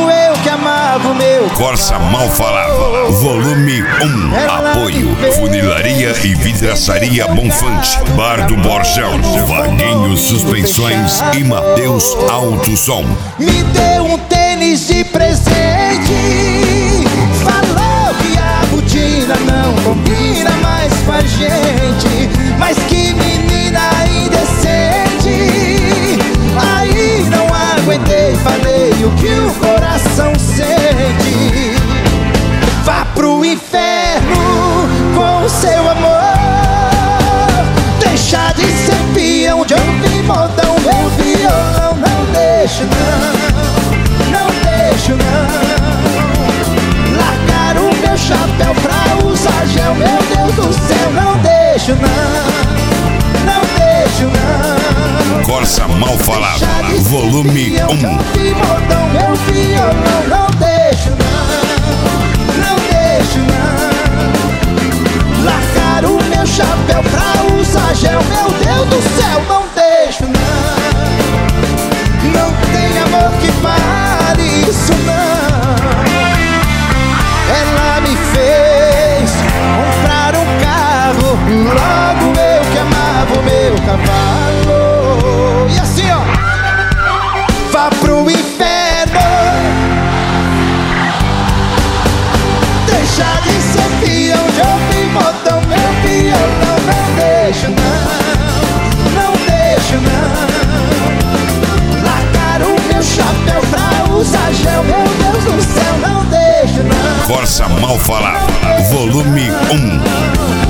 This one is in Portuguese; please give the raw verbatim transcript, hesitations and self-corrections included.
Logo eu que amava o meu Corsa Mal Falava, volume um. Apoio Funilaria e Vidraçaria Bonfante, Bar do Borjão, Vaguinho Suspensões e Mateus Alto Som. Me deu um tênis de presente, falou que a botina não combina mais com a gente. Mas que menina indecente, aí não aguentei, falei o que o coração sente. Vá pro inferno com o seu amor, deixa de ser peão de ouvir modão. Meu violão não deixo não, não deixo não. Largar o meu chapéu pra usar gel, meu Deus do céu, não deixo não, não deixo não. Corsa Mal Falava, volume um. Modão, meu violão não deixo não, não deixo não. Largar o meu chapéu pra usar gel, meu Deus do céu, não deixo não. Não tem amor que pare isso não. Ela me fez comprar um carro, logo eu que amava o meu cavalo. E assim ó, vá pro inferno, deixa de ser peão de ouvir modão. Meu violão não deixo não, não deixo não. Largar o meu chapéu pra usar gel, meu Deus do céu, não deixo não. Corsa Mal Falava, volume um.